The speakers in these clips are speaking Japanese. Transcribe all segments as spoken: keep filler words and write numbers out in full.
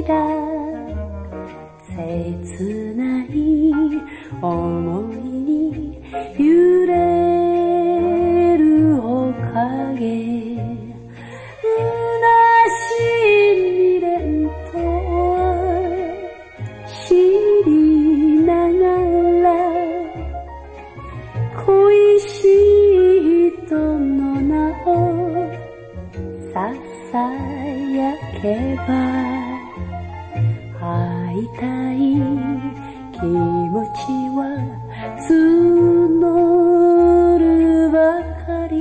間切ない想いに揺れるおかげ虚しい未練と知りながら恋しい人の名をささやけば会いたい気持ちは募るばかり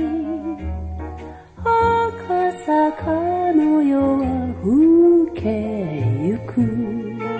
赤坂の夜は更けゆく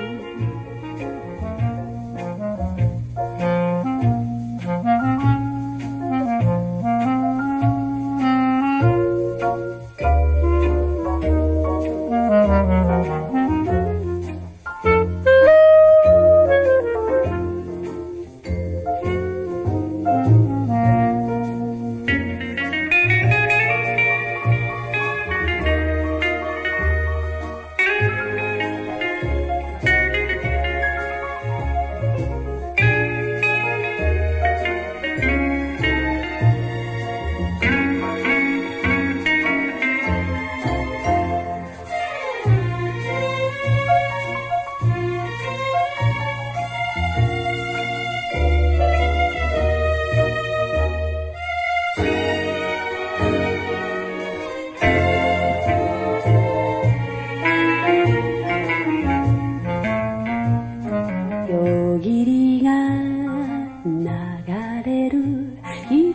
夜霧が流れる一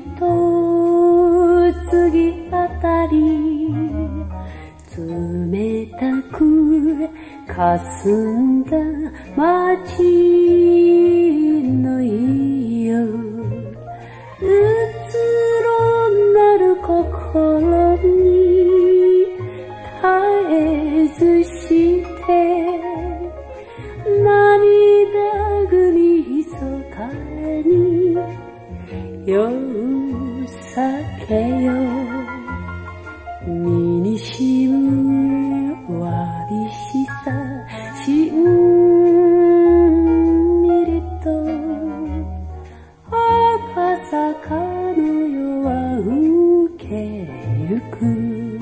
次あたり冷たく霞んだ街の夜うつろなる心に絶えずして涙ぐみひそかに夜避けよ身にしむわびしさしんみりと赤坂の夜は更けゆく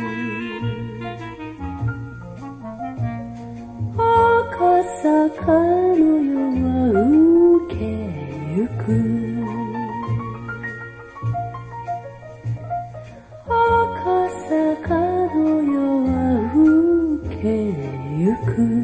赤坂の夜は更けゆく赤坂の夜は更けゆく